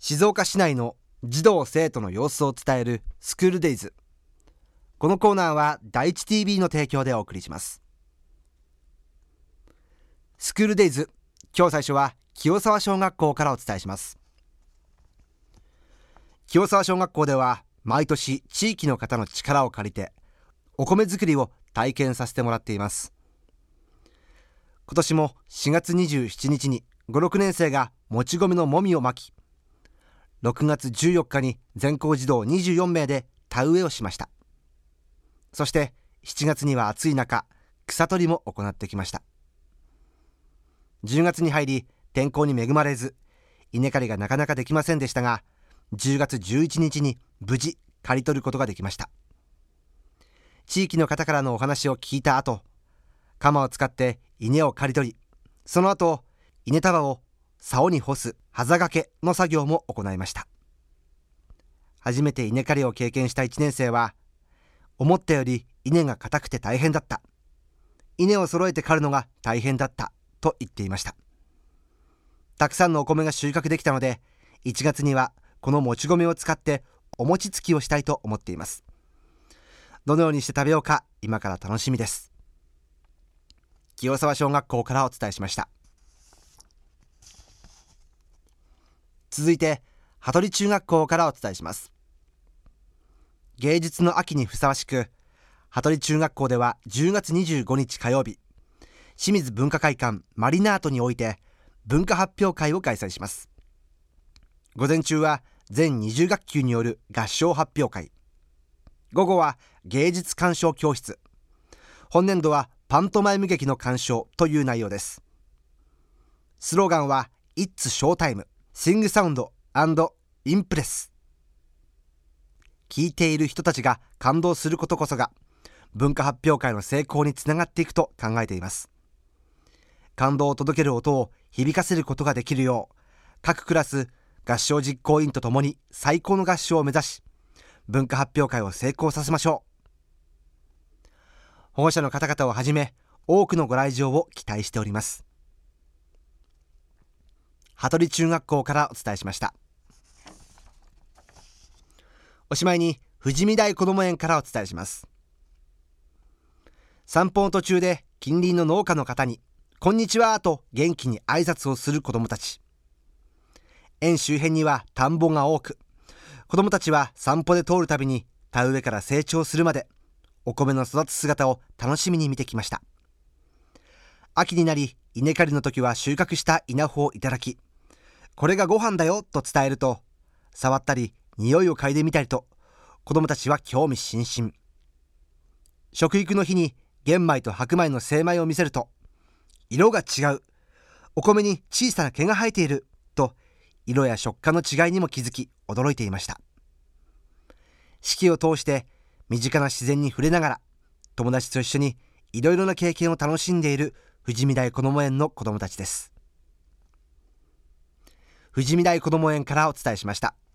静岡市内の児童生徒の様子を伝えるスクールデイズ。このコーナーは第一 TV の提供でお送りします。スクールデイズ、今日最初は清沢小学校からお伝えします。清沢小学校では毎年地域の方の力を借りてお米作りを体験させてもらっています。今年も4月27日に5、6年生がもち米のもみをまき、6月14日に全校児童24名で田植えをしました。そして7月には暑い中、草取りも行ってきました。10月に入り天候に恵まれず稲刈りがなかなかできませんでしたが、10月11日に無事刈り取ることができました。地域の方からのお話を聞いた後、鎌を使って稲を刈り取り、その後稲束を竿に干すはざがけの作業も行いました。初めて稲刈りを経験した1年生は、思ったより稲が硬くて大変だった、稲を揃えて刈るのが大変だったと言っていました。たくさんのお米が収穫できたので、1月にはこのもち米を使ってお餅つきをしたいと思っています。どのようにして食べようか今から楽しみです。清沢小学校からお伝えしました。続いて羽鳥中学校からお伝えします。芸術の秋にふさわしく、羽鳥中学校では10月25日火曜日、清水文化会館マリナートにおいて文化発表会を開催します。午前中は全20学級による合唱発表会、午後は芸術鑑賞教室、本年度はパントマイム劇の鑑賞という内容です。スローガンは It's Showtimeシングサウンド&インプレス。聞いている人たちが感動することこそが文化発表会の成功につながっていくと考えています。感動を届ける音を響かせることができるよう、各クラス合唱実行委員とともに最高の合唱を目指し、文化発表会を成功させましょう。保護者の方々をはじめ多くのご来場を期待しております。羽鳥中学校からお伝えしました。おしまいに富士見台こども園からお伝えします。散歩の途中で近隣の農家の方にこんにちはと元気に挨拶をする子どもたち。園周辺には田んぼが多く、子どもたちは散歩で通るたびに田植えから成長するまでお米の育つ姿を楽しみに見てきました。秋になり稲刈りの時は収穫した稲穂をいただき、これがご飯だよと伝えると、触ったり匂いを嗅いでみたりと子どもたちは興味津々。食育の日に玄米と白米の精米を見せると、色が違う、お米に小さな毛が生えていると色や食感の違いにも気づき驚いていました。四季を通して身近な自然に触れながら友達と一緒にいろいろな経験を楽しんでいる富士見台こども園の子どもたちです。富士見台こども園からお伝えしました。